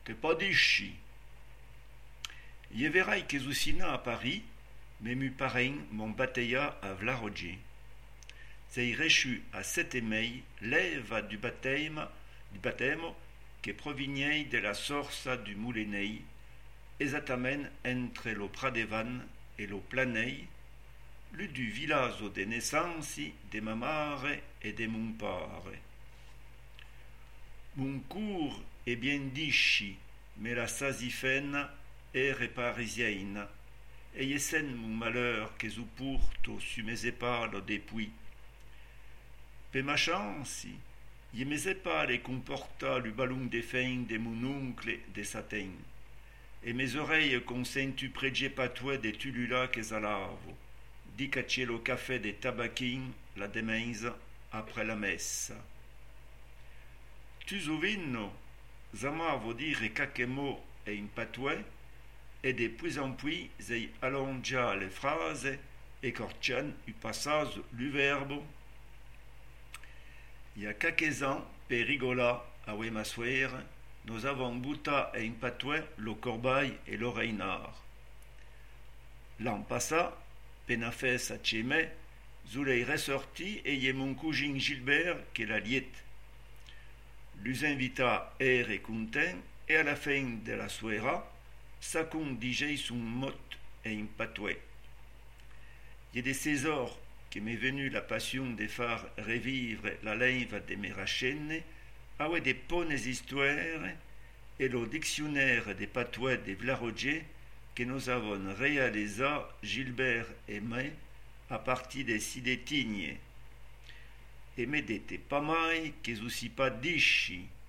que pas disci. Je verrai que usina à Paris, mais mu parrain mon batailla à Vlarodje. Sei reçu à 7 mai l'ève du baptême que provignait de la sorsa du Moulenei, exactament entre lo Pradevan et lo Planei, le du village de naissance de ma mare et de mon pare. Mon cours est bien disci, mais la sasifène est parisienne, et esen mon malheur que je porto sur mes épaules depuis. Per ma chance, je mes épaules comporta le ballon de fin de mon oncle de satin, et mes oreilles consentu prege patouet de tulula que zalavo, di caché le café de tabaquin la demenza après la messe. Tu sovino, zamavo dire quelques mots et un patouet, et de plus en plus j'ai allongea les phrases, écorchant du passage du verbe. Il y a quelques ans, per rigola, à Wemassuer, nous avons bouta et un patouet le corbeil et le reinard. L'an passé, penafès à Tchémé, je l'ai ressorti et y est mon cousin Gilbert qui l'a liette. Les invités étaient contents et à la fin de la soirée, chacun disait son mot et un patouet. Il y a de ces heures que m'est venue la passion de faire revivre la lèvre de mes rachènes avec des bonnes histoires et le dictionnaire des patouets de Vlarodje que nous avons réalisé, Gilbert et moi, à partir des sidétignes. Et me dite pas mal que je suis pas disci.